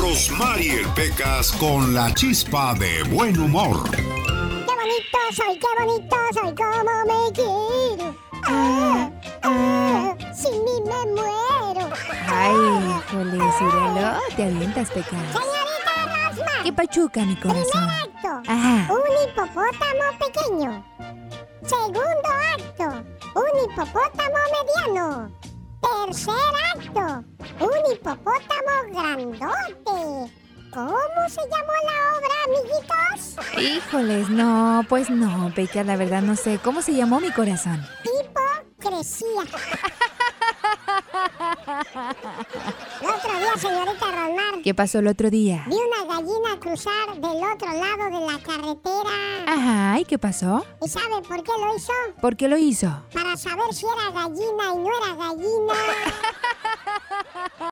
Rosmarie Pecas con la chispa de buen humor. Qué bonito soy, como me quiero. Sin mí me muero. Ay, híjole, Cirilo, te avientas, Pecas. Señorita Rosmar. ¿Qué pachuca, mi corazón? Primer acto, Ajá. un hipopótamo pequeño. Segundo acto, un hipopótamo mediano. Tercer acto, un hipopótamo grandote. ¿Cómo se llamó la obra, amiguitos? Híjoles, no, pues no, Pecas, la verdad no sé. ¿Cómo se llamó mi corazón? Hipocresía. El otro día, señorita Rosmar, ¿Qué pasó el otro día? vi una gallina cruzar del otro lado de la carretera. Ajá, ¿y qué pasó? ¿Y sabe por qué lo hizo? ¿Por qué lo hizo? Para saber si era gallina y no era gallina.